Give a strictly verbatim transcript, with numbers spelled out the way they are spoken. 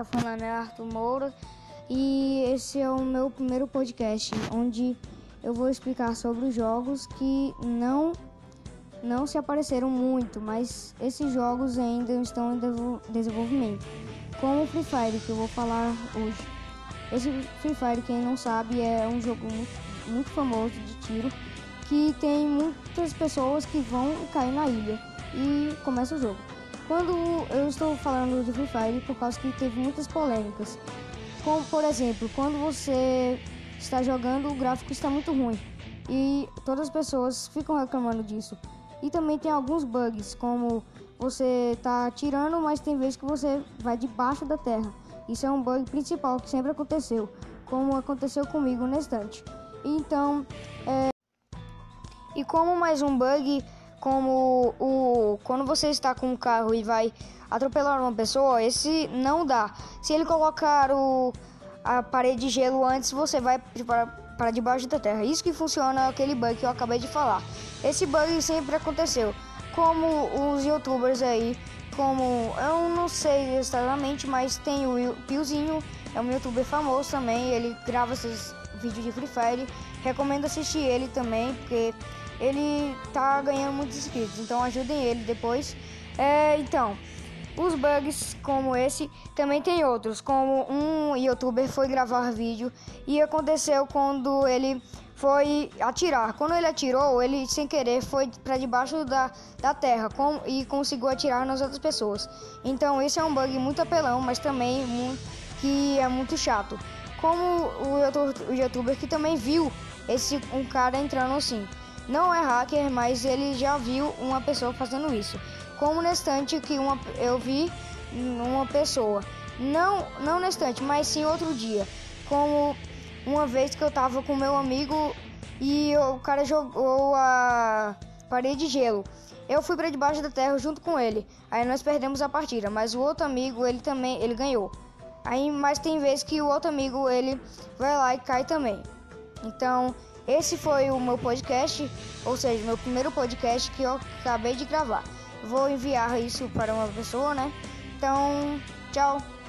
tá falando é Arthur Moura e esse é o meu primeiro podcast, onde eu vou explicar sobre os jogos que não, não se apareceram muito, mas esses jogos ainda estão em desenvolvimento, como o Free Fire, que eu vou falar hoje. Esse Free Fire, quem não sabe, é um jogo muito, muito famoso de tiro, que tem muitas pessoas que vão cair na ilha e começa o jogo. Quando eu estou falando de Free Fire, por causa que teve muitas polêmicas, como por exemplo, quando você está jogando, o gráfico está muito ruim e todas as pessoas ficam reclamando disso. E também tem alguns bugs, como você está atirando, mas tem vezes que você vai debaixo da terra. Isso é um bug principal que sempre aconteceu, como aconteceu comigo na estante. Então, é... e como mais um bug, como o quando você está com um carro e vai atropelar uma pessoa, esse não dá. Se ele colocar o, a parede de gelo antes, você vai para, para debaixo da terra. Isso que funciona aquele bug que eu acabei de falar. Esse bug sempre aconteceu. Como os youtubers aí, como eu não sei exatamente, mas tem o Piozinho, é um youtuber famoso também, ele grava esses vídeos de Free Fire. Recomendo assistir ele também, porque ele tá ganhando muitos inscritos, então ajudem ele depois. É, então, os bugs como esse, também tem outros, como um youtuber foi gravar vídeo e aconteceu quando ele foi atirar. Quando ele atirou, ele sem querer foi para debaixo da, da terra com, e conseguiu atirar nas outras pessoas. Então esse é um bug muito apelão, mas também muito, que é muito chato. Como o, o youtuber que também viu esse um cara entrando assim. Não é hacker, mas ele já viu uma pessoa fazendo isso. Como na estante que uma, eu vi uma pessoa. Não, não na estante, mas sim outro dia. Como uma vez que eu tava com meu amigo e o cara jogou a parede de gelo. Eu fui para debaixo da terra junto com ele. Aí nós perdemos a partida, mas o outro amigo, ele também, ele ganhou. Aí, mas tem vezes que o outro amigo, ele vai lá e cai também. Então, esse foi o meu podcast, ou seja, meu primeiro podcast que eu acabei de gravar. Vou enviar isso para uma pessoa, né? Então, tchau!